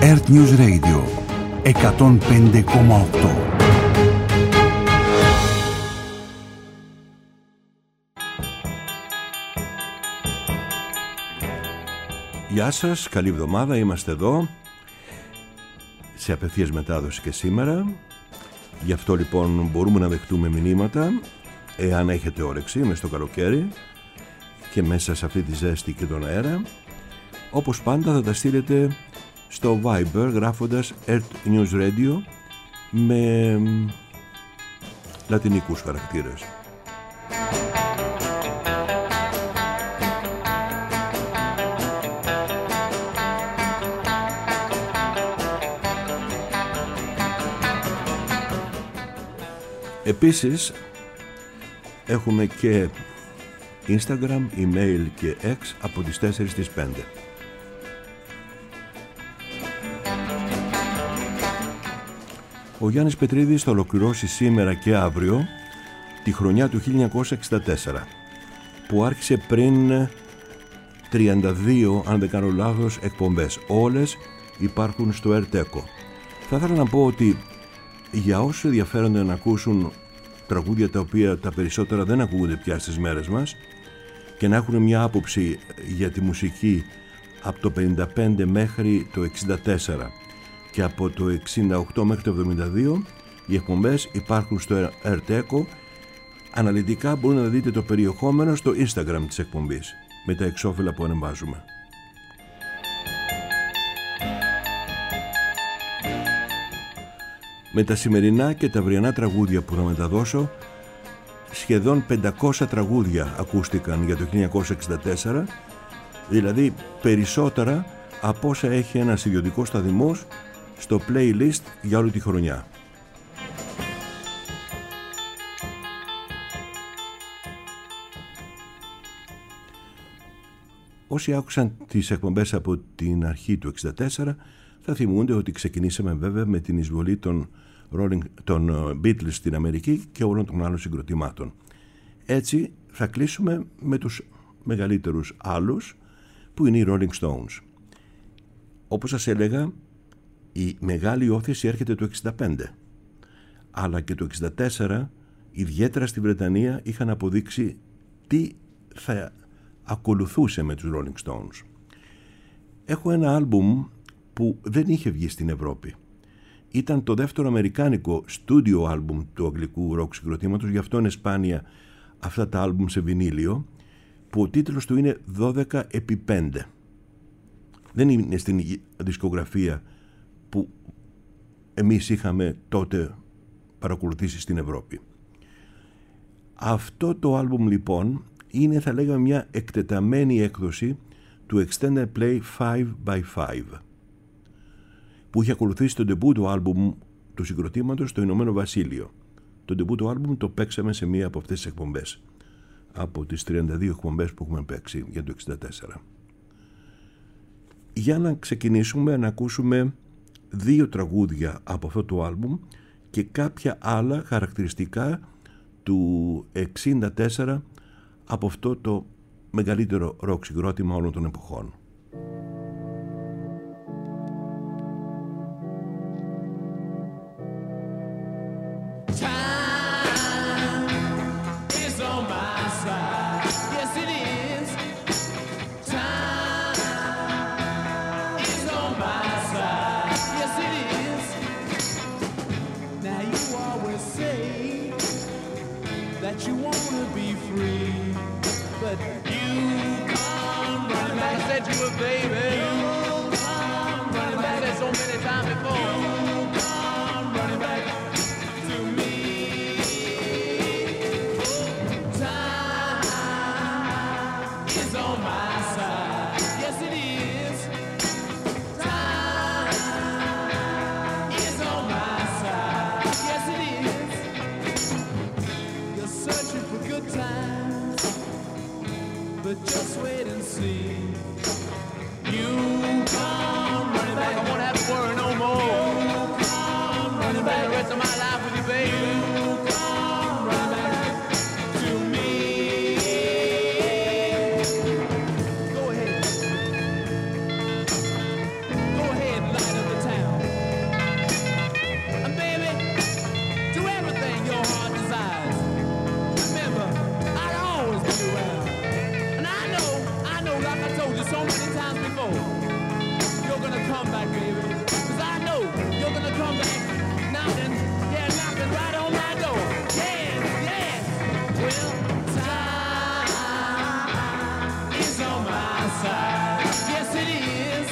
Earth News Radio 105,8. Γεια σας, καλή εβδομάδα, είμαστε εδώ σε απευθείας μετάδοση και σήμερα. Γι' αυτό λοιπόν μπορούμε να δεχτούμε μηνύματα, εάν έχετε όρεξη μες στο καλοκαίρι και μέσα σε αυτή τη ζέστη και τον αέρα. Όπως πάντα θα τα στείλετε στο Viber γράφοντας Earth News Radio με λατινικούς χαρακτήρες. Επίσης έχουμε και Instagram, email και X από τις 4 στις 5. Ο Γιάννης Πετρίδης θα ολοκληρώσει σήμερα και αύριο τη χρονιά του 1964, που άρχισε πριν 32, αν δεν κάνω λάθος, εκπομπές. Όλες υπάρχουν στο ΕΡΤΕΚΟ. Θα ήθελα να πω ότι για όσους ενδιαφέρονται να ακούσουν τραγούδια τα οποία τα περισσότερα δεν ακούγονται πια στις μέρες μας και να έχουν μια άποψη για τη μουσική από το 55 μέχρι το 64 και από το 68 μέχρι το 72, οι εκπομπές υπάρχουν στο ΕΡΤΕΚΟ. Αναλυτικά μπορείτε να δείτε το περιεχόμενο στο Instagram της εκπομπής με τα εξώφυλλα που ανεβάζουμε. Με τα σημερινά και τα αυριανά τραγούδια που θα μεταδώσω, σχεδόν 500 τραγούδια ακούστηκαν για το 1964, δηλαδή περισσότερα από όσα έχει ένας ιδιωτικός σταθμός στο playlist για όλη τη χρονιά. Όσοι άκουσαν τις εκπομπές από την αρχή του 1964 θα θυμούνται ότι ξεκινήσαμε βέβαια με την εισβολή των Beatles στην Αμερική και όλων των άλλων συγκροτημάτων. Έτσι θα κλείσουμε με τους μεγαλύτερους άλλους, που είναι οι Rolling Stones. Όπως σας έλεγα, η μεγάλη όθηση έρχεται το 1965, αλλά και το 1964 ιδιαίτερα στη Βρετανία είχαν αποδείξει τι θα ακολουθούσε με τους Rolling Stones. Έχω ένα άλμπουμ που δεν είχε βγει στην Ευρώπη. Ήταν το δεύτερο αμερικάνικο στούντιο άλμπουμ του αγγλικού ροκ συγκροτήματος, γι' αυτό είναι σπάνια αυτά τα άλμπουμ σε βινίλιο, που ο τίτλος του είναι 12x5. Δεν είναι στην δισκογραφία που εμείς είχαμε τότε παρακολουθήσει στην Ευρώπη. Αυτό το άλμπουμ λοιπόν είναι, θα λέγαμε, μια εκτεταμένη έκδοση του Extended Play 5x5, που είχε ακολουθήσει το ντεμπούτο άλμπουμ του συγκροτήματος στο Ηνωμένο Βασίλειο. Το ντεμπούτο άλμπουμ το παίξαμε σε μία από αυτές τις εκπομπές, από τις 32 εκπομπές που έχουμε παίξει για το 1964. Για να ξεκινήσουμε να ακούσουμε 2 τραγούδια από αυτό το άλμπουμ και κάποια άλλα χαρακτηριστικά του 1964 από αυτό το μεγαλύτερο ροκ συγκρότημα όλων των εποχών. But just wait and see. You come running back, I won't have to worry no more. so many times before. You're gonna come back, baby. 'Cause I know you're gonna come back knocking, yeah, knocking right on my door. Yes, yes. Well, time is on my side. Yes, it is.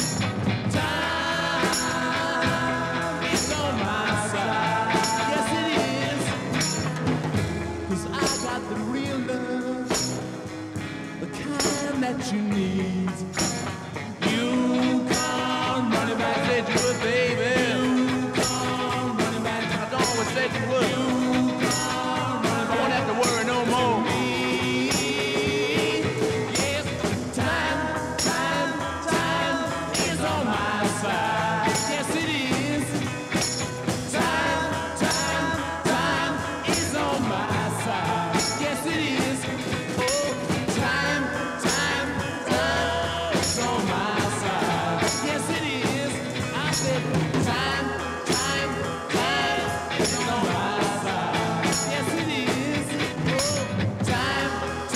Time is on my side. Yes, it is. 'Cause I got the real love, the kind that you need. You come running back, said you would, baby. You come running back, I always said you would. You come running back, I won't have to worry no more. Yes, time is on my side. Yes, it is. Time is on my side. Yes, it is. Oh, time is on my side. Yes, it is. I said time is on my side. Yes, it is. Oh, time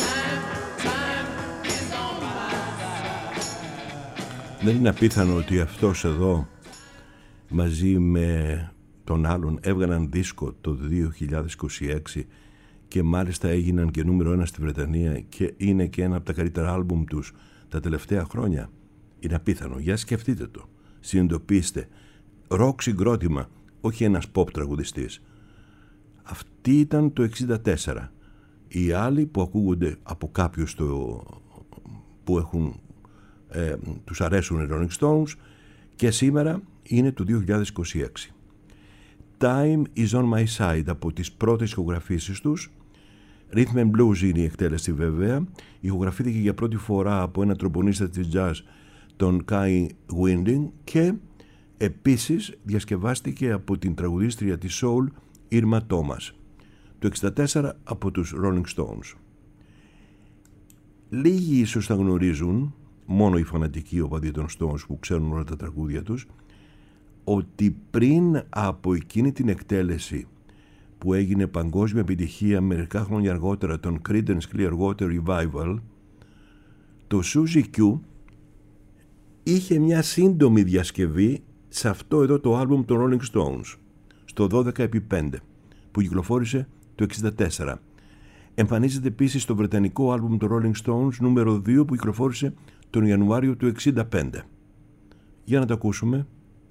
is on my side. Δεν είναι απίθανο ότι αυτός εδώ μαζί με τον άλλον έβγαλαν δίσκο το 2026 και μάλιστα έγιναν και νούμερο 1 στη Βρετανία και είναι και ένα από τα καλύτερα άλμπουμ τους τα τελευταία χρόνια. Είναι απίθανο. Για σκεφτείτε το. Συνειδητοποιήστε. Ροκ συγκρότημα, όχι ένας pop τραγουδιστής. Αυτή ήταν το 64. Οι άλλοι που ακούγονται από κάποιους που έχουν τους αρέσουν οι Rolling Stones και σήμερα είναι το 2026. Time is on my side, από τις πρώτες ηχογραφήσεις τους. Rhythm and Blues είναι η εκτέλεση βέβαια. Ηχογραφήθηκε για πρώτη φορά από ένα τροπονίστα της jazz, τον Kai Winding, και επίσης διασκευάστηκε από την τραγουδίστρια της soul Irma Thomas. Το 64 από τους Rolling Stones. Λίγοι ίσως θα γνωρίζουν, μόνο οι φανατικοί οπαδοί των Stones που ξέρουν όλα τα τραγούδια τους, ότι πριν από εκείνη την εκτέλεση που έγινε παγκόσμια επιτυχία μερικά χρόνια αργότερα, τον Creedence Clearwater Revival, το Suzy Q είχε μια σύντομη διασκευή σε αυτό εδώ το άλμπουμ των Rolling Stones, στο 12x5, που κυκλοφόρησε το 64. Εμφανίζεται επίσης στο βρετανικό άλμπουμ των Rolling Stones νούμερο 2 που κυκλοφόρησε τον Ιανουάριο του 65. Για να το ακούσουμε.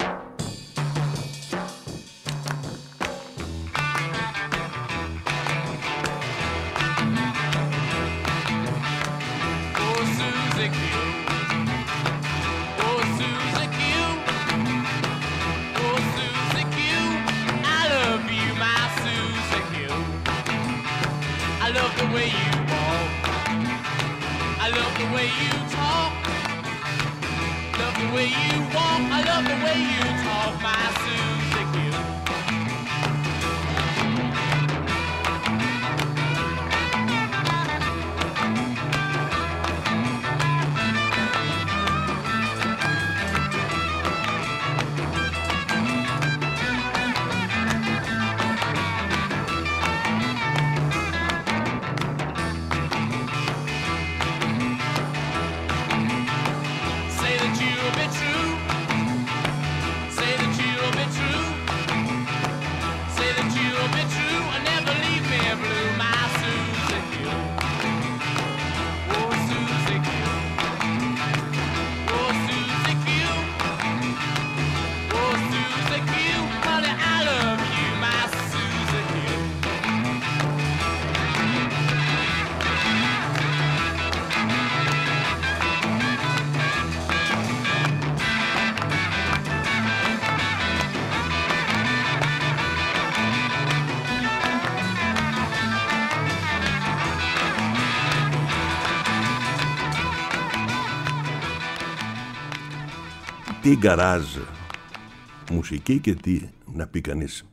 Τι γκαράζ μουσική και τι να πει κανείς.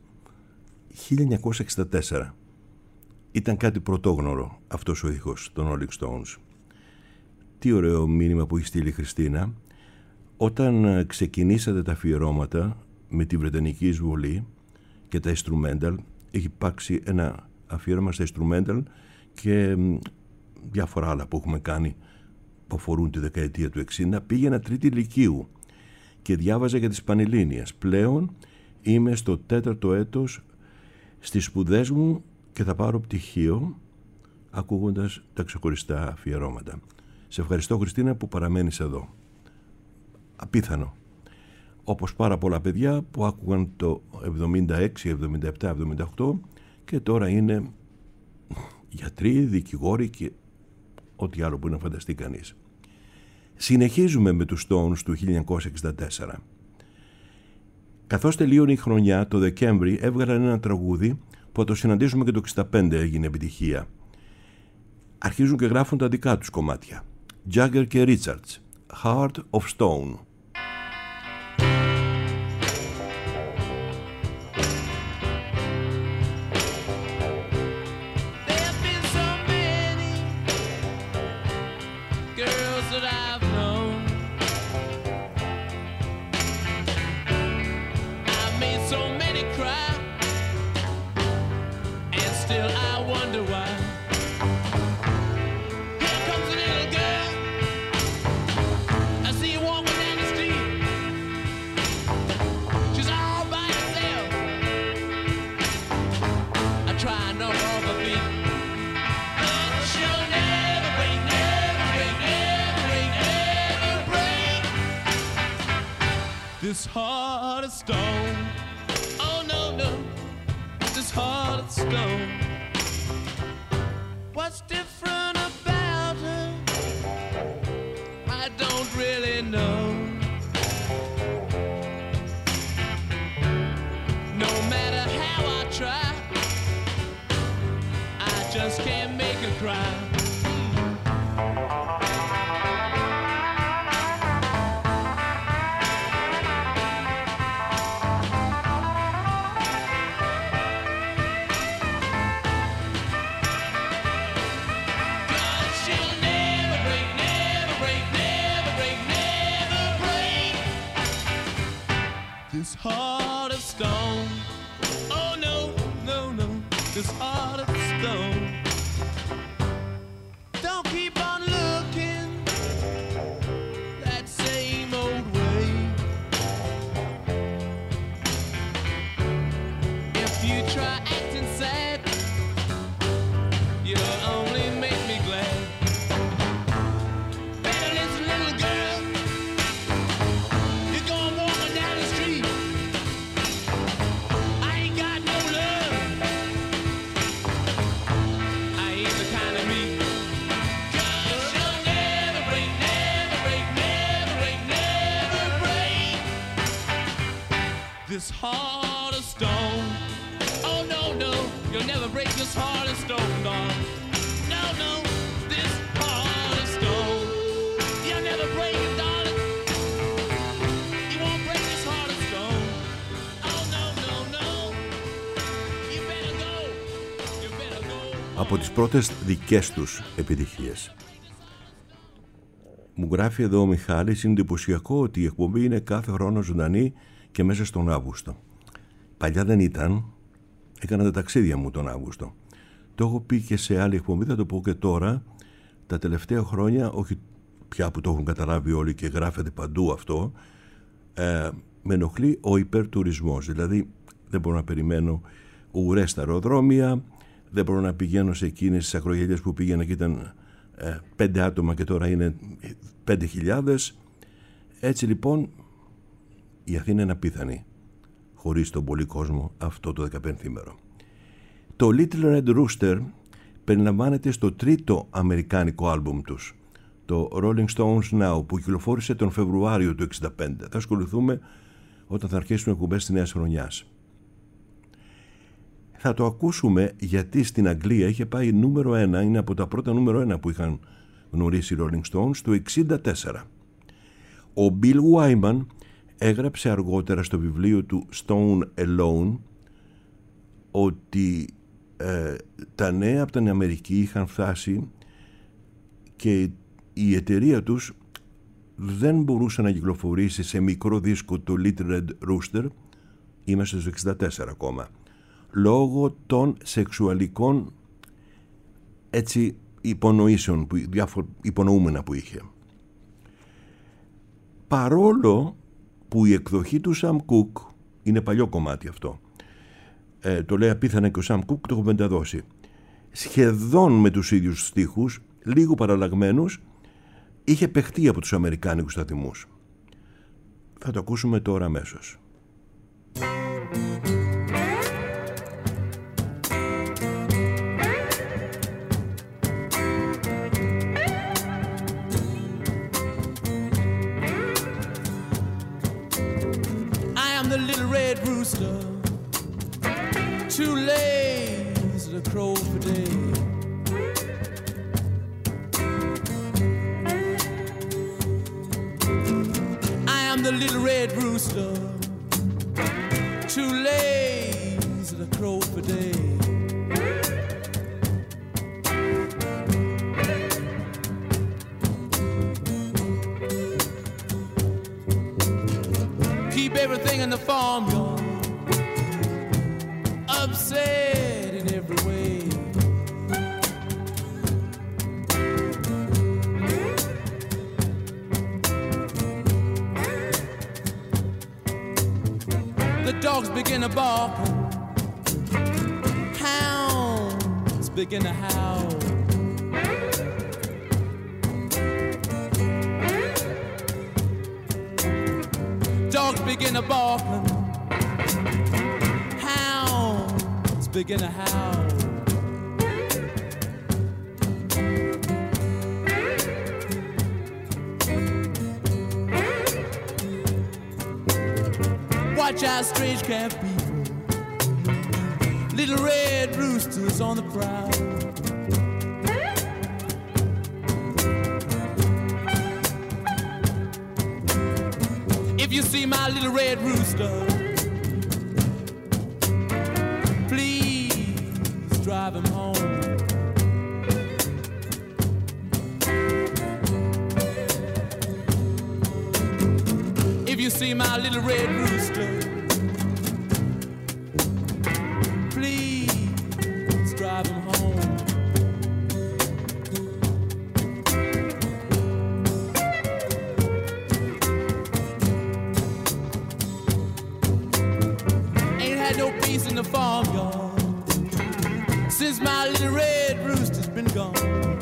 1964 ήταν κάτι πρωτόγνωρο αυτός ο ήχος των Rolling Stones. Τι ωραίο μήνυμα που έχει στείλει η Χριστίνα. Όταν ξεκινήσατε τα αφιερώματα με τη Βρετανική εισβολή και τα instrumental, έχει υπάρξει ένα αφιέρωμα στα instrumental και διάφορα άλλα που έχουμε κάνει που αφορούν τη δεκαετία του 60, πήγαινα τρίτη λυκείου και διάβαζα για τις Πανελλήνιες. Πλέον είμαι στο 4ο έτος στις σπουδές μου και θα πάρω πτυχίο ακούγοντας τα ξεχωριστά αφιερώματα. Σε ευχαριστώ, Χριστίνα, που παραμένεις εδώ. Απίθανο. Όπως πάρα πολλά παιδιά που άκουγαν το 76, 77, 78 και τώρα είναι γιατροί, δικηγόροι και ό,τι άλλο μπορεί να φανταστεί κανείς. Συνεχίζουμε με τους Stones του 1964. Καθώς τελείωνε η χρονιά, το Δεκέμβρη έβγαλαν ένα τραγούδι που θα το συναντήσουμε και το 65 έγινε επιτυχία. Αρχίζουν και γράφουν τα δικά τους κομμάτια. Jagger και Richards, Heart of Stone. This heart of stone, oh no, no, this heart of stone. What's different about her? I don't really know. No matter how I try, I just can't make her cry. This heart of stone, oh no, no, no, this heart of stone. Don't keep on looking that same old way. If you try acting sad, you'll only make me glad. Better listen, little girl, you're going walking down the street. This heart of stone, oh no, no, you'll never break this heart of stone, darling. No, no, this heart of stone, you'll never break it, darling. You won't break this heart of stone. Oh no, no, no, you better go, you better go. Από τις πρώτες δικές τους επιτυχίες. Μου γράφει εδώ ο Μιχάλης, είναι εντυπωσιακό ότι η εκπομπή είναι κάθε χρόνο ζωντανή και μέσα στον Αύγουστο. Παλιά δεν ήταν, έκανα τα ταξίδια μου τον Αύγουστο. Το έχω πει και σε άλλη εκπομπή, θα το πω και τώρα. Τα τελευταία χρόνια, όχι πια που το έχουν καταλάβει όλοι και γράφεται παντού αυτό, με ενοχλεί ο υπερτουρισμός. Δηλαδή δεν μπορώ να περιμένω ουρές στα αεροδρόμια, δεν μπορώ να πηγαίνω σε εκείνες τις ακρογελιές που πήγαινα και ήταν 5 άτομα και τώρα είναι 5.000. Έτσι λοιπόν η Αθήνα είναι απίθανη χωρίς τον πολύ κόσμο αυτό το 15ήμερο. Το Little Red Rooster περιλαμβάνεται στο τρίτο αμερικάνικο άλμπουμ τους, το Rolling Stones Now, που κυκλοφόρησε τον Φεβρουάριο του 1965. Θα ασχοληθούμε όταν θα αρχίσουν εκπομπές της νέας χρονιάς. Θα το ακούσουμε γιατί στην Αγγλία είχε πάει νούμερο 1, είναι από τα πρώτα νούμερο 1 που είχαν γνωρίσει οι Rolling Stones το 1964. Ο Bill Wyman έγραψε αργότερα στο βιβλίο του Stone Alone ότι τα νέα από την Αμερική είχαν φτάσει και η εταιρεία τους δεν μπορούσε να κυκλοφορήσει σε μικρό δίσκο το Little Red Rooster, είμαστε στο 64 ακόμα, λόγω των σεξουαλικών έτσι υπονοήσεων, υπονοούμενα που είχε. παρόλο που η εκδοχή του Sam Cooke είναι παλιό κομμάτι αυτό, το λέει απίθανα και ο Sam Cooke, το έχω μεταδώσει, σχεδόν με τους ίδιους στίχους, λίγο παραλλαγμένους, είχε παιχτεί από τους αμερικάνικους σταθμούς. Θα το ακούσουμε τώρα αμέσως. The little red rooster, too lazy to crow for day. I am the little red rooster, too lazy to crow for day. Keep everything in the farmyard upset in every way. The dogs begin to bark, hounds begin to howl. Dogs begin to bark, hounds begin to howl. Watch out, strange camp people, little red roosters on the prowl. If you see my little red rooster, please drive him home. If you see my little red rooster, please drive him home. No peace in the farmyard since my little red rooster's been gone.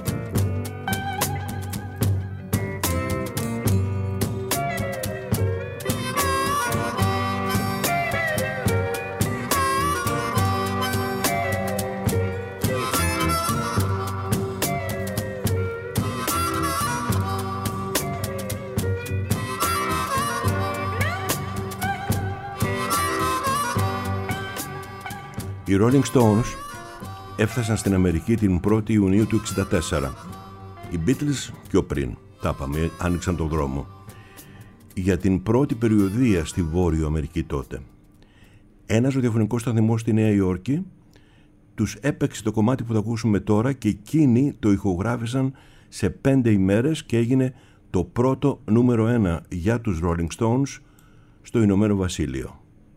Οι Rolling Stones έφτασαν στην Αμερική την 1η Ιουνίου του 1964. Οι Beatles πιο πριν, τα είπαμε, άνοιξαν τον δρόμο για την πρώτη περιοδεία στη Βόρειο Αμερική τότε. Ένας ραδιοφωνικός σταθμός στη Νέα Υόρκη τους έπαιξε το κομμάτι που θα ακούσουμε τώρα και εκείνοι το ηχογράφησαν σε 5 ημέρες και έγινε το πρώτο νούμερο 1 για τους Rolling Stones στο Ηνωμένο Βασίλειο.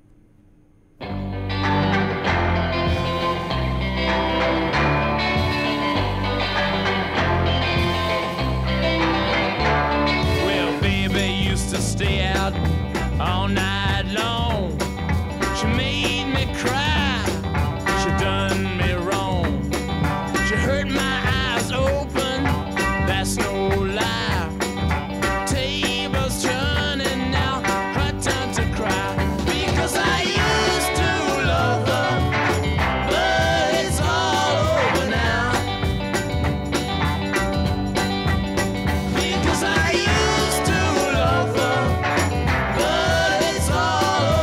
Stay out all night long. She made me cry. She done me wrong. She hurt my eyes open. That's no lie. Tables turning now. Her time to cry. Because I used to love her, but it's all over now. Because I used to love her, but it's all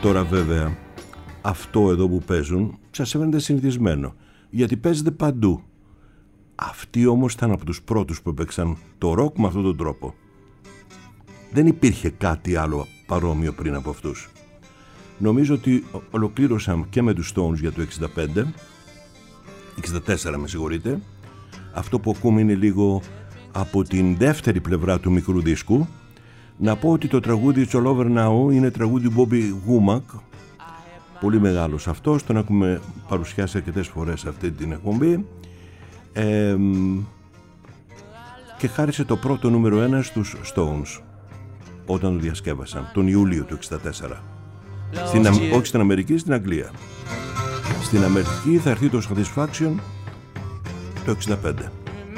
Τώρα βέβαια αυτό εδώ που παίζουν σας φαίνεται συνηθισμένο, γιατί παίζεται παντού. Αυτοί όμως ήταν από τους πρώτους που έπαιξαν το ροκ με αυτόν τον τρόπο. Δεν υπήρχε κάτι άλλο παρόμοιο πριν από αυτούς. Νομίζω ότι ολοκλήρωσαν και με τους Stones για το 64 με συγχωρείτε. Αυτό που ακούμε είναι λίγο από την δεύτερη πλευρά του μικρού δίσκου. Να πω ότι το τραγούδι It's All Over Now είναι τραγούδι Bobby Womack, πολύ μεγάλος αυτός, τον έχουμε παρουσιάσει αρκετές φορές αυτή την εκπομπή, και χάρισε το πρώτο νούμερο 1 στους Stones όταν το διασκεύασαν τον Ιούλιο του 64. Όχι στην Αμερική, στην Αγγλία. Στην Αμερική θα έρθει το Satisfaction το 65.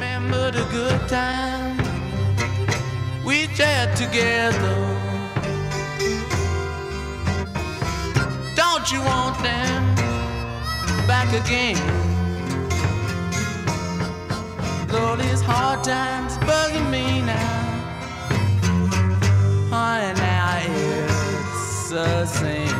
We chat together. Don't you want them back again? Though these hard times bugging me now, and now it's a sin.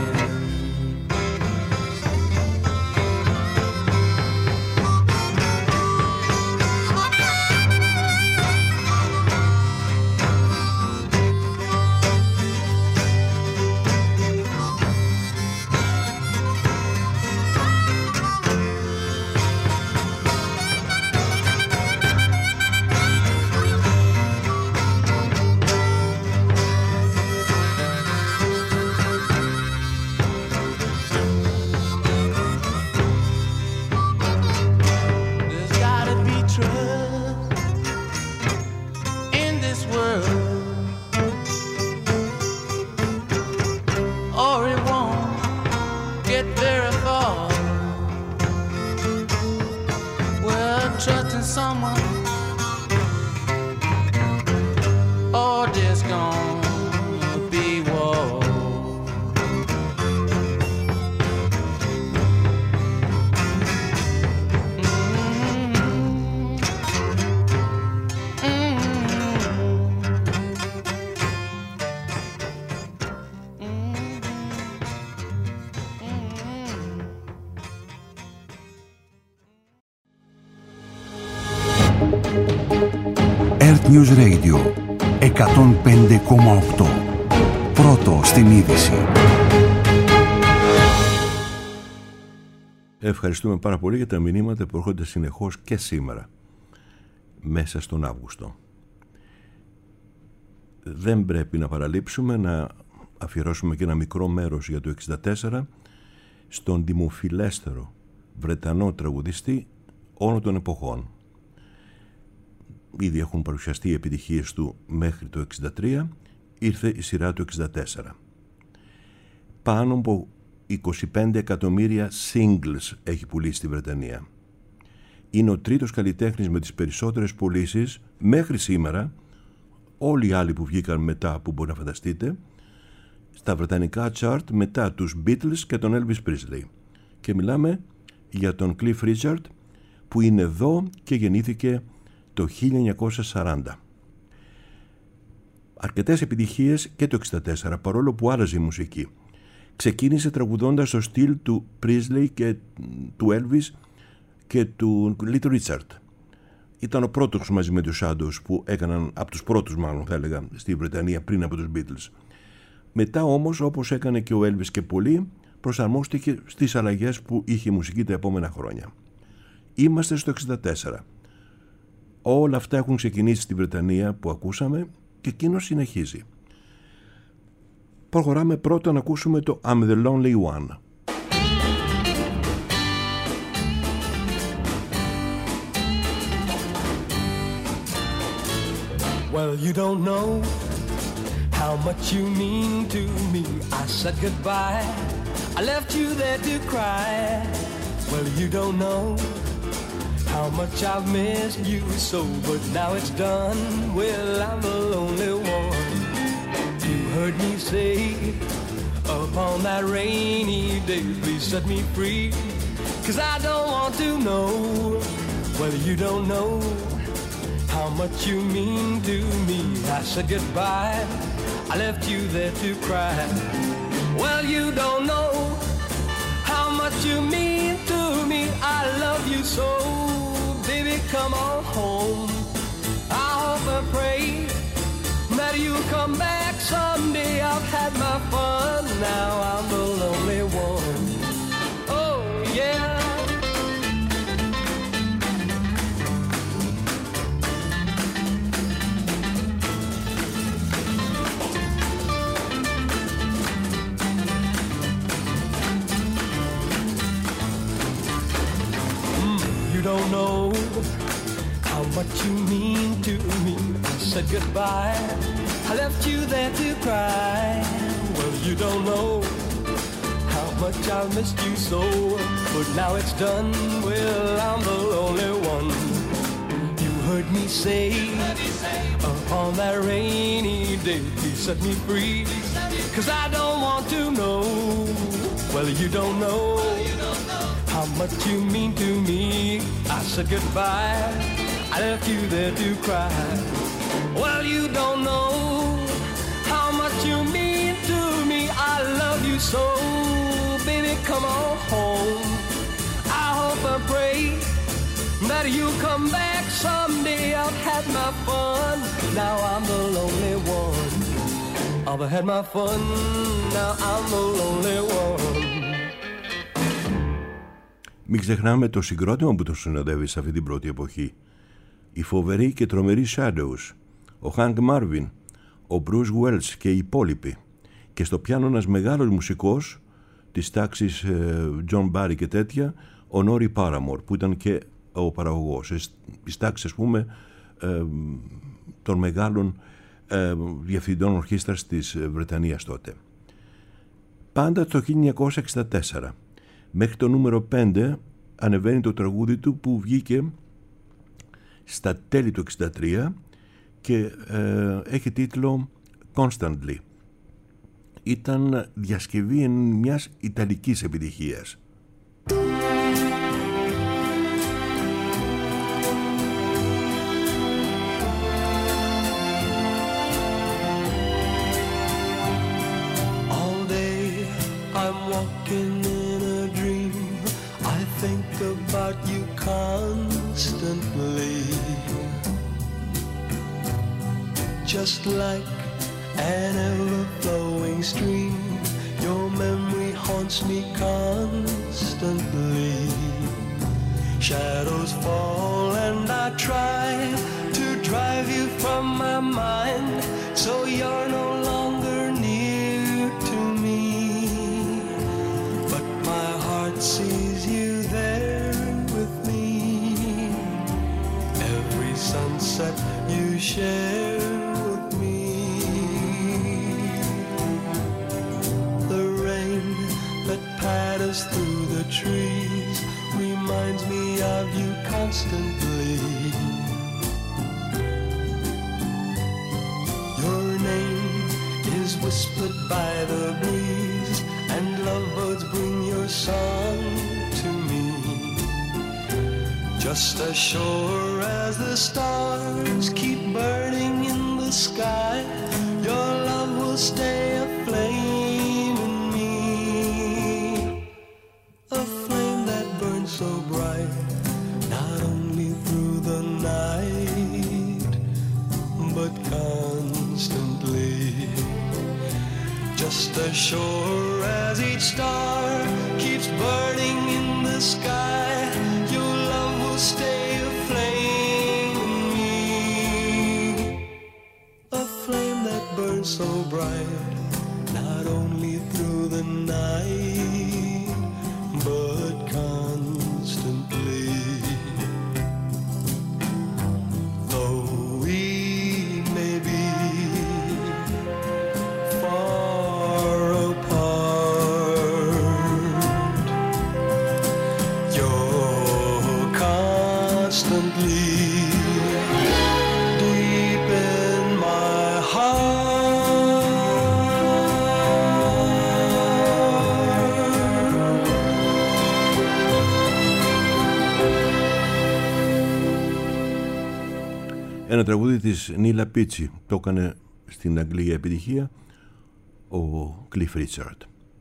News Radio 105,8. Πρώτο στην είδηση. Ευχαριστούμε πάρα πολύ για τα μηνύματα που έρχονται συνεχώς και σήμερα μέσα στον Αύγουστο. Δεν πρέπει να παραλείψουμε να αφιερώσουμε και ένα μικρό μέρος για το 64 στον δημοφιλέστερο Βρετανό τραγουδιστή όλων των εποχών. Ήδη έχουν παρουσιαστεί οι επιτυχίες του μέχρι το 63, ήρθε η σειρά του 64. Πάνω από 25 εκατομμύρια singles έχει πουλήσει στη Βρετανία. Είναι ο τρίτος καλλιτέχνης με τις περισσότερες πωλήσεις μέχρι σήμερα. Όλοι οι άλλοι που βγήκαν μετά, που μπορεί να φανταστείτε, στα βρετανικά chart μετά τους Beatles και τον Elvis Presley. Και μιλάμε για τον Cliff Richard, που είναι εδώ και γεννήθηκε το 1940. Αρκετές επιτυχίες και το 64, παρόλο που άλλαζε η μουσική. Ξεκίνησε τραγουδώντας στο στυλ του Presley και του Elvis και του Little Richard. Ήταν ο πρώτος μαζί με τους Shadows που έκαναν, από τους πρώτους μάλλον θα έλεγα, στη Βρετανία πριν από τους Beatles. Μετά όμως, όπως έκανε και ο Elvis και πολλοί, προσαρμόστηκε στις αλλαγές που είχε η μουσική τα επόμενα χρόνια. Είμαστε στο 64. Όλα αυτά έχουν ξεκινήσει στη Βρετανία που ακούσαμε και εκείνο συνεχίζει. Προχωράμε πρώτα να ακούσουμε το I'm the Lonely One. Well, you don't know how much you mean to me. I said goodbye, I left you there to cry. Well, you don't know how much I've missed you so, but now it's done. Well, I'm the lonely one. You heard me say upon that rainy day, please set me free, 'cause I don't want to know. Well, you don't know how much you mean to me. I said goodbye, I left you there to cry. Well, you don't know how much you mean to me. I love you so, baby, come on home. I hope and pray that you'll come back someday. I've had my fun, now I'm the lonely one. Oh, yeah. You don't know how much you mean to me. I said goodbye, I left you there to cry. Well, you don't know how much I missed you so, but now it's done, well, I'm the lonely one. You heard me say, on that rainy day, he set me free, 'cause I don't want to know. Well, you don't know how much you mean to me. I said goodbye, I left you there to cry. Well, you don't know how much you mean to me. I love you so, baby, come on home. I hope and pray that you'll come back someday. I've had my fun, now I'm the lonely one. I've had my fun, now I'm the lonely one. Μην ξεχνάμε το συγκρότημα που το συνοδεύει σε αυτή την πρώτη εποχή. Οι φοβεροί και τρομεροί Shadows, ο Hank Marvin, ο Bruce Welch και οι υπόλοιποι. Και στο πιάνο ένας μεγάλος μουσικός της τάξης John Barry και τέτοια, ο Norrie Paramore, που ήταν και ο παραγωγός της τάξης, ας πούμε, των μεγάλων διευθυντών ορχήστρας της Βρετανίας τότε. Πάντα το 1964 μέχρι το νούμερο 5 ανεβαίνει το τραγούδι του που βγήκε στα τέλη του 63 και έχει τίτλο Constantly. Ήταν διασκευή μιας ιταλικής επιτυχίας. All day I'm walking in a dream. I think about you constantly. Just like an ever-flowing stream, your memory haunts me constantly. Shadows fall and I try to drive you from my mind, so you're no longer near to me. But my heart sees you there with me. Every sunset you share with me. The rain that patters through the trees reminds me of you constantly. Your name is whispered by the breeze, and lovebirds bring your song to me. Just as sure as the stars keep burning in the sky, your love will stay aflame in me. A flame that burns so bright, not only through the night, but constantly. Just as sure as each star keeps burning in the sky, your love will stay aflame in me. A flame that burns so bright, not only through the night, but constantly. Though we may be far apart, you're constantly deep in my heart. Ένα τραγούδι της Νίλα Πίτσι, το έκανε στην Αγγλία επιτυχία ο Cliff Richard.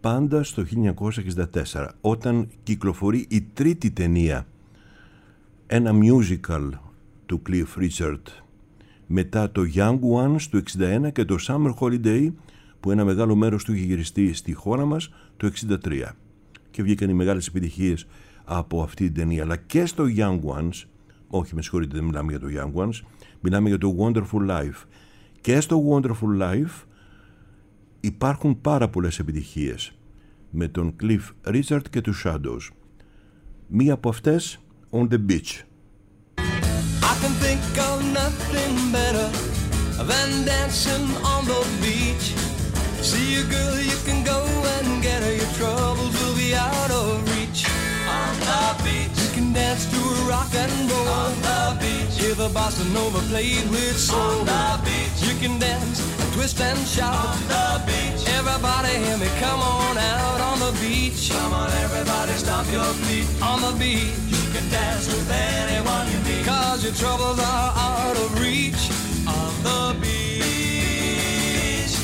πάντα στο 1964, όταν κυκλοφορεί η τρίτη ταινία, ένα musical του Cliff Richard, μετά το Young Ones του 61 και το Summer Holiday, που ένα μεγάλο μέρος του είχε γυριστεί στη χώρα μας το 63, και βγήκαν οι μεγάλες επιτυχίες από αυτή την ταινία. Αλλά και στο Young Ones, όχι με συγχωρείτε, δεν μιλάμε για το Young Ones, μιλάμε για το Wonderful Life, και στο Wonderful Life υπάρχουν πάρα πολλές επιτυχίες με τον Cliff Richard και τους Shadows. Μία από αυτές, On the Beach. I can think of nothing better than dancing on the beach. See a girl, you can go and get her. Your troubles will be out of reach. On the beach, you can dance to a rock and roll. On the beach, hear the bossa nova played with soul. On the beach, you can dance and twist and shout. On the beach, everybody hear me, come on out on the beach. Come on, everybody, stomp your feet on the beach. You can dance with anyone you meet, 'cause your troubles are out of reach. On the beach,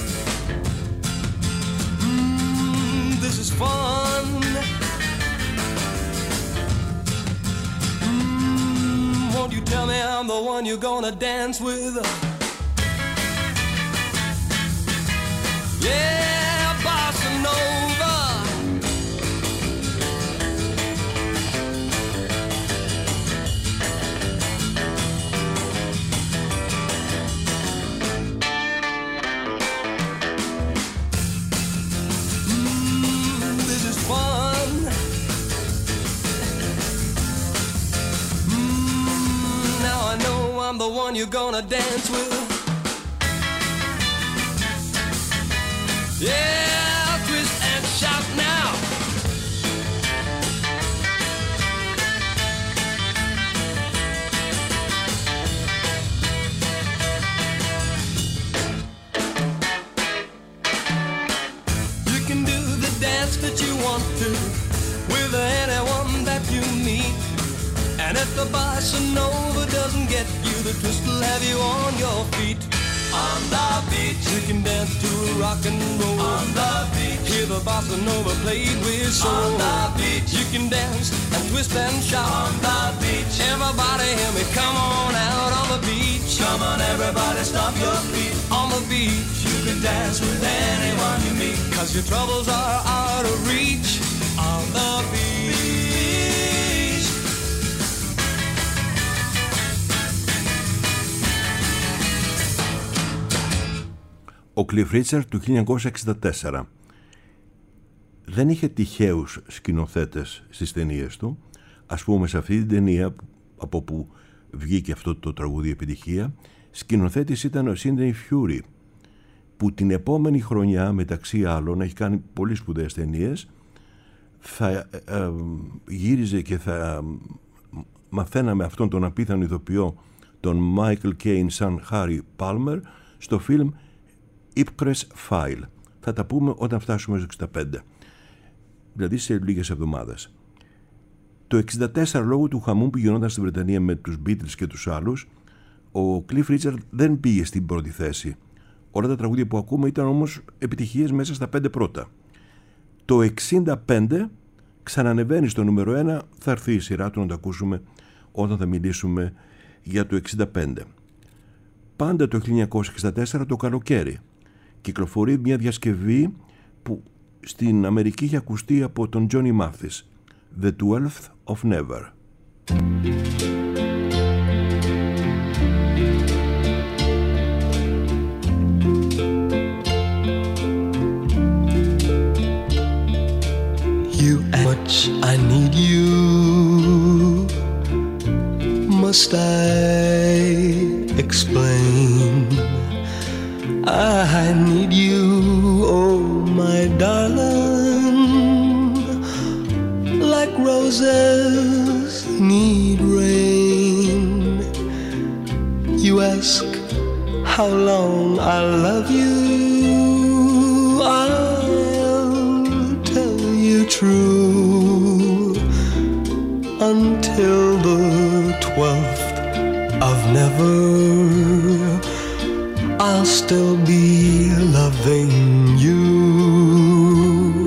this is fun. Won't you tell me I'm the one you're gonna dance with? Yeah, bossa nova. This is fun. Now I know I'm the one you're gonna dance with. Yeah, twist and shout now. You can do the dance that you want to with anyone that you meet. And if the bossa nova doesn't get you, the twist will have you on your feet. On the beach, you can dance to rock and roll. On the beach, hear the bossa nova played with soul. On the beach, you can dance and twist and shout. On the beach, everybody hear me, come on out on the beach. Come on, everybody, stomp your feet on the beach. You can dance with anyone you meet, 'cause your troubles are out of reach. On the beach. Ο Cliff Richard του 1964 δεν είχε τυχαίους σκηνοθέτες στις ταινίες του. Ας πούμε, σε αυτή την ταινία από που βγήκε αυτό το τραγούδι επιτυχία, σκηνοθέτης ήταν ο Sidney Furie, που την επόμενη χρονιά, μεταξύ άλλων, έχει κάνει πολύ σπουδαίες ταινίες. Θα γύριζε και θα μαθαίναμε αυτόν τον απίθανο ηθοποιό, τον Michael Caine σαν Harry Palmer, στο φιλμ Ipcress File. Θα τα πούμε όταν φτάσουμε στο 65, δηλαδή σε λίγες εβδομάδες. Το 64, λόγω του χαμού που γινόταν στην Βρετανία με τους Beatles και τους άλλους, ο Cliff Richard δεν πήγε στην πρώτη θέση. Όλα τα τραγούδια που ακούμε ήταν όμως επιτυχίες μέσα στα 5 πρώτα. Το 65 ξανανεβαίνει στο νούμερο 1, θα έρθει η σειρά του να το ακούσουμε όταν θα μιλήσουμε για το 65. Πάντα το 1964 το καλοκαίρι κυκλοφορεί μια διασκευή που στην Αμερική είχε ακουστεί από τον Johnny Mathis, The 12th of Never. You much I need you, must I explain? I need you, oh my darling, like roses need rain. You ask how long I'll love you, I'll tell you true, until the 12th of never, I'll still be loving you.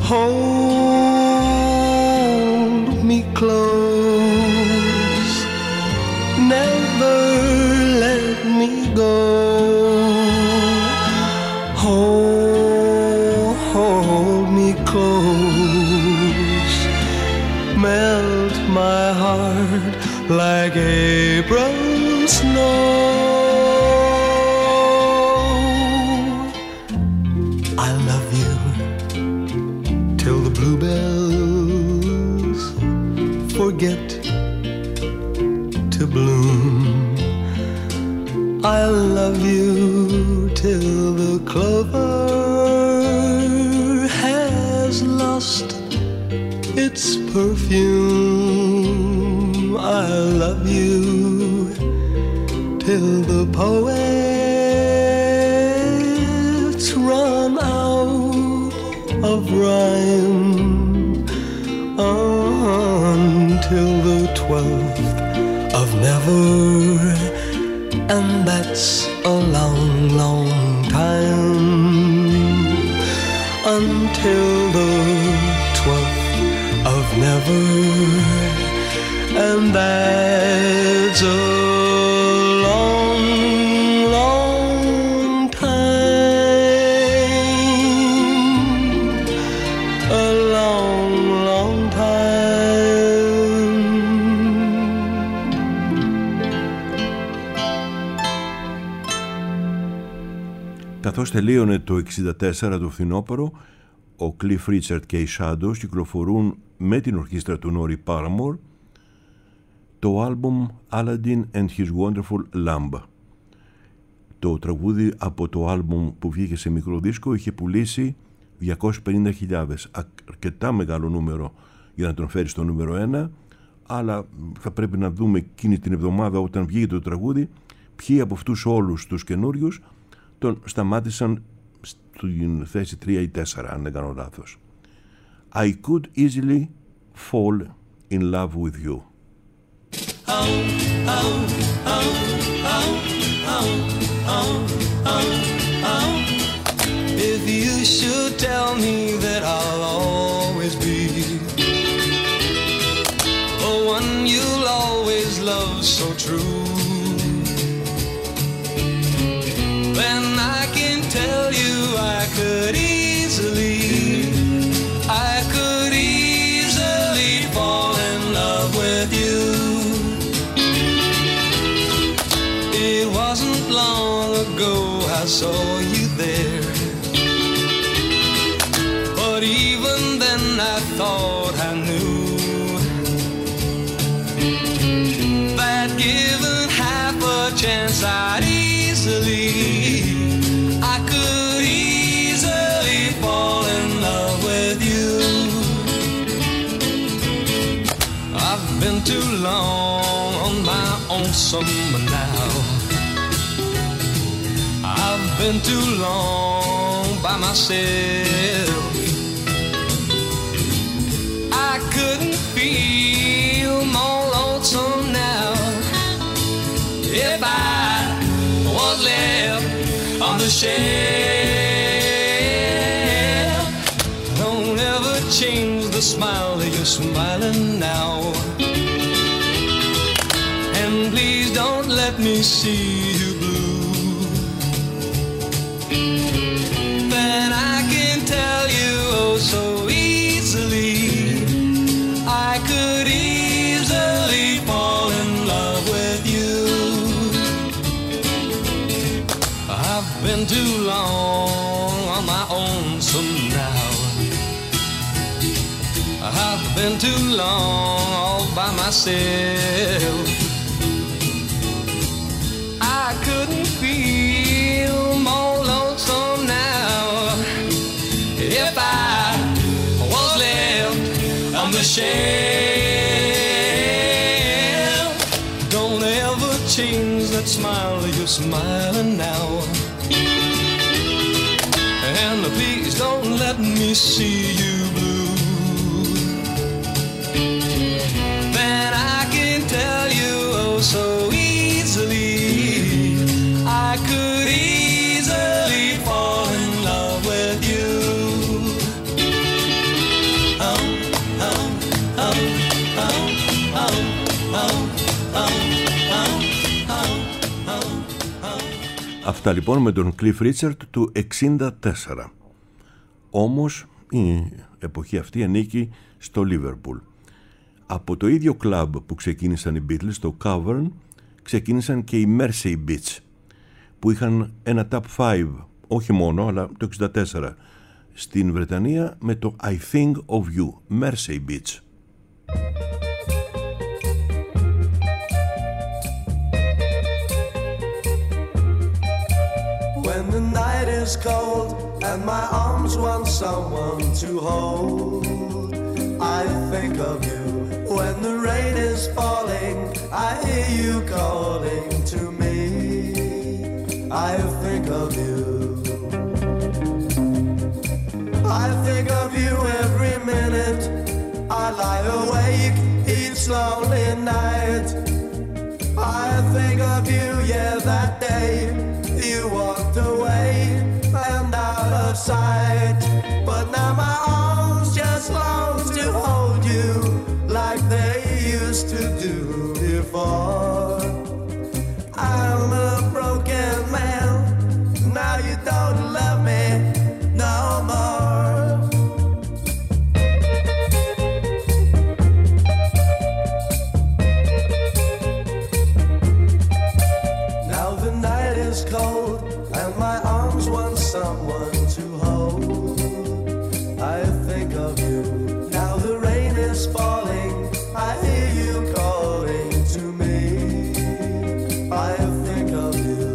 Hold me close, never let me go. Hold me close, melt my heart like April snow. I love you till the bluebells forget to bloom. I love you till the clover has lost its perfume. I love you till the poets run out of rhyme. Until the 12th of never, and that's a long, long time. Until the 12th of never, and that's a long, long time. A long, long time. Καθώς τελείωνε το 1964 το φθινόπωρο, ο Cliff Richard και οι Shadows κυκλοφορούν με την ορχήστρα του Νόρι Paramore το άλμπουμ Aladdin and His Wonderful Lamp. Το τραγούδι από το άλμπουμ που βγήκε σε μικρό δίσκο είχε πουλήσει 250.000, αρκετά μεγάλο νούμερο για να τον φέρει στο νούμερο 1, αλλά θα πρέπει να δούμε εκείνη την εβδομάδα όταν βγήκε το τραγούδι ποιοι από αυτούς όλους τους καινούριους τον σταμάτησαν στην θέση 3 ή 4, αν δεν κάνω λάθος. I could easily fall in love with you. If you should tell me that I'll always be the one you'll always love so true, then I can tell you I could easily fall in love with you. It wasn't long ago I saw you there, but even then I thought I knew that given half a chance I could easily fall in love with you. I've been too long on my own summer now. I've been too long by myself. I couldn't feel more lonesome now if I was left on the shelf. Don't ever change the smile that you're smiling now, and please don't let me see you blue. Then I can tell you oh so easily I could easily fall in love with you. I've been too long on my own some now. I've been too long all by myself. I couldn't feel more lonesome now if I was left on the shelf. Don't ever change that smile that you're smiling now, and please don't let me see you blue. Then I can tell you oh so easily I could easily fall in love with you. Αυτά λοιπόν με τον Cliff Richard του 1964. Όμως η εποχή αυτή ανήκει στο Liverpool. Από το ίδιο κλαμπ που ξεκίνησαν οι Beatles, το Cavern, ξεκίνησαν και οι Mersey Beats, που είχαν ένα top 5, όχι μόνο, αλλά το 1964 στην Βρετανία με το I Think of You, Mersey Beats. When the night is cold and my arms want someone to hold, I think of you. When the rain is falling, I hear you calling to me. I think of you. I think of you every minute. I lie awake each lonely night. I think of you, yeah, that day you walked away and out of sight. But now my arms just long to hold you like they used to do before. I'm a broken man, now you don't love me no more. Now the night is cold and my arms want someone to hold. I think of you. Now the rain is falling, I hear you calling to me. I think of you.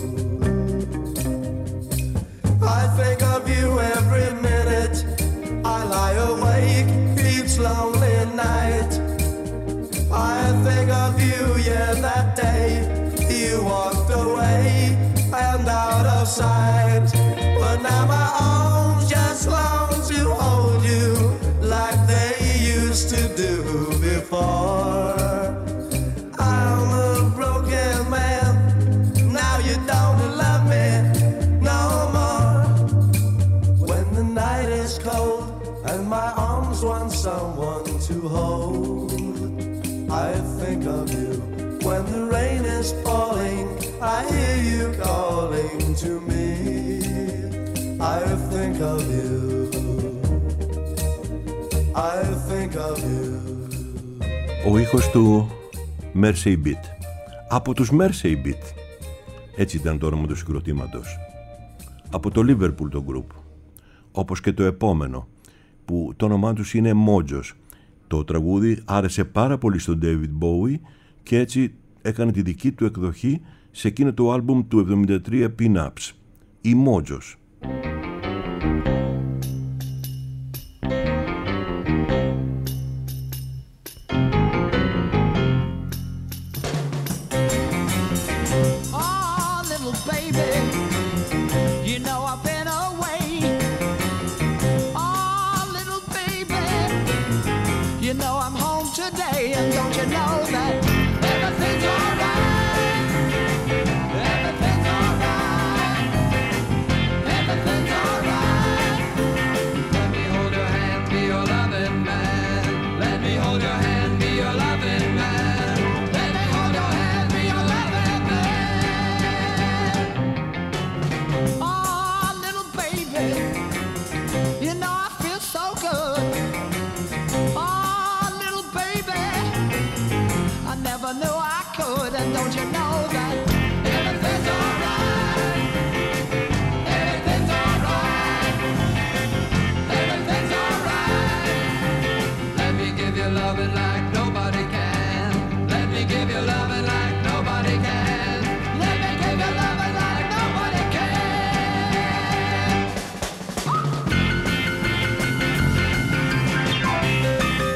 I think of you every minute. I lie awake each lonely night. I think of you, yeah, that day you walked away and out of sight. But now my arms just long to hold you like they used to do before. I'm a broken man, now you don't love me no more. When the night is cold and my arms want someone to hold, I think of you. When the rain is falling, I hear you calling to me. I think of you. I think of you. Ο ήχος του Mersey Beat. Από τους Mersey Beat. Έτσι ήταν το όνομα του συγκροτήματος. Από το Liverpool το group. Όπως και το επόμενο, που το όνομά τους είναι Mojos. Το τραγούδι άρεσε πάρα πολύ στον David Bowie και έτσι έκανε τη δική του εκδοχή σε εκείνο το άλμπουμ του 73 Pin-Ups, οι Mojos.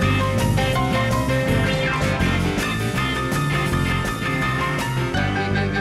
Let me give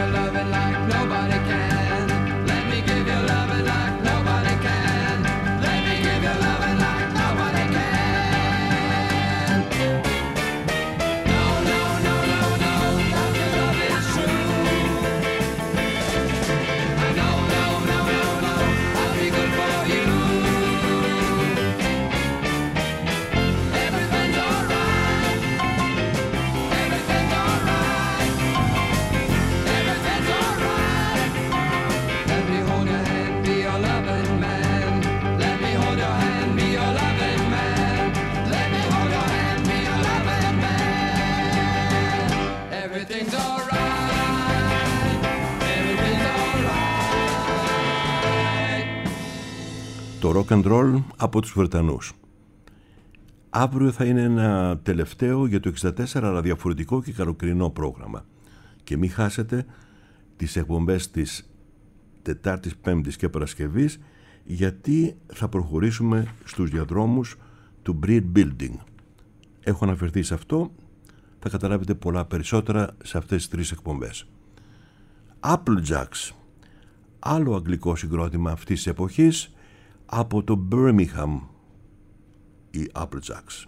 το rock and roll από τους Βρετανούς. Αύριο θα είναι ένα τελευταίο για το 64 αλλά διαφορετικό και καλοκαιρινό πρόγραμμα. Και μην χάσετε τις εκπομπές της Τετάρτης, Πέμπτης και Παρασκευής, γιατί θα προχωρήσουμε στους διαδρόμους του Breed Building. Έχω αναφερθεί σε αυτό, θα καταλάβετε πολλά περισσότερα σε αυτές τις τρεις εκπομπές. Applejacks, άλλο αγγλικό συγκρότημα αυτής της εποχής, από το Birmingham, οι Applejacks.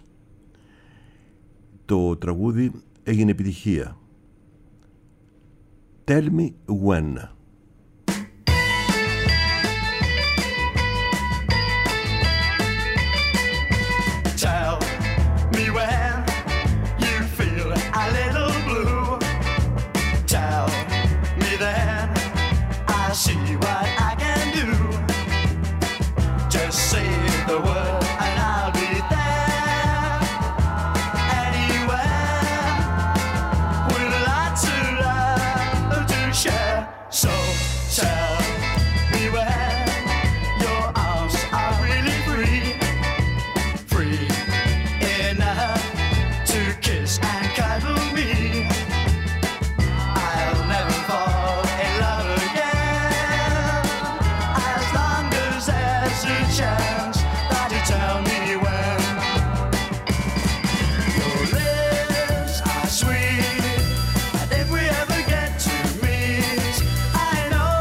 Το τραγούδι έγινε επιτυχία. Tell me when. Tell me when you feel a little blue. Tell me then I'll see what I can do. Just say the word and I'll be there. Anywhere with lots of love to share. So tell me when your arms are really free. Free enough to kiss and cuddle me. I'll never fall in love again, as long as there's a chance that you tell me when. Your lips are sweet, and if we ever get to meet, I know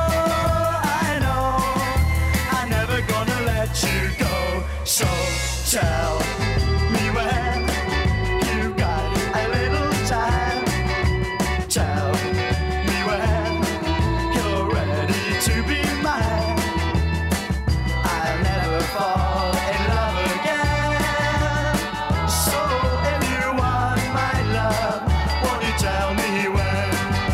I'm never gonna let you go. So tell me when you got a little time. Tell me when you're ready to be mine. I'll never fall in love again. So if you want my love, won't you tell me when?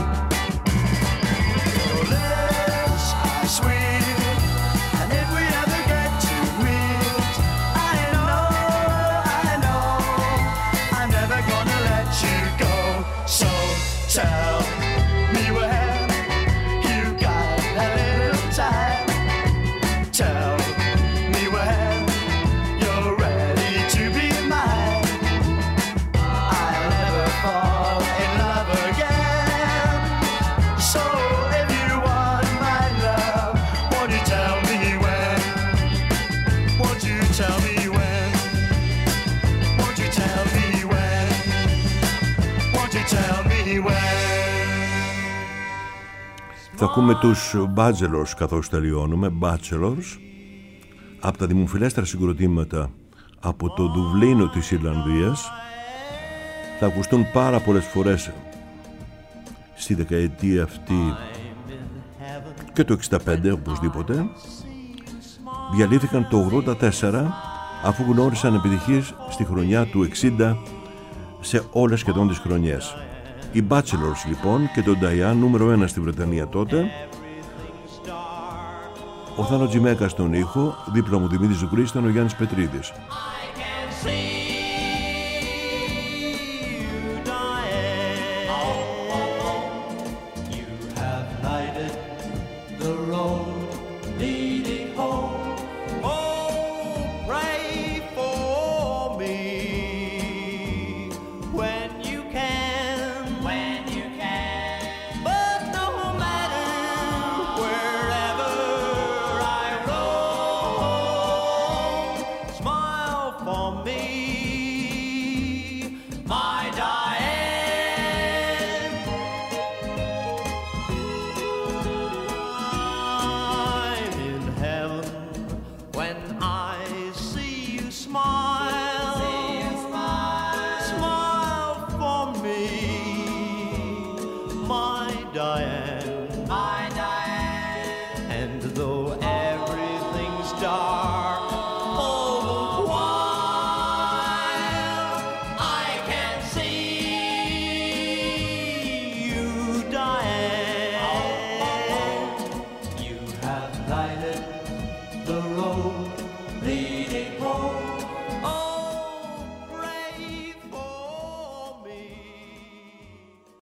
Your lips are sweet, and if we ever get to meet, I know I'm never gonna let you go. So tell me when you got a little time. Tell me when you're ready to be mine. I'll never fall in love again. So if you want my love, won't you tell me when? Won't you tell me when? Won't you tell me when? Won't you tell me when? Θα ακούμε τους Bachelors καθώς τελειώνουμε. Bachelors, από τα δημοφιλέστερα συγκροτήματα από το Δουβλίνο της Ιρλανδίας. Θα ακουστούν πάρα πολλές φορές στη δεκαετία αυτή και το 65 οπωσδήποτε. Διαλύθηκαν το 84 αφού γνώρισαν επιτυχίες στη χρονιά του 60 σε όλες σχεδόν τις χρονιές. Οι Bachelors λοιπόν και το Diane, νούμερο 1 στη Βρετανία τότε. Ο Θάνο Τζιμέκας στον ήχο, δίπλα μου Δημήτρης Ζουκρής, ήταν ο Γιάννης Πετρίδης. The road leading home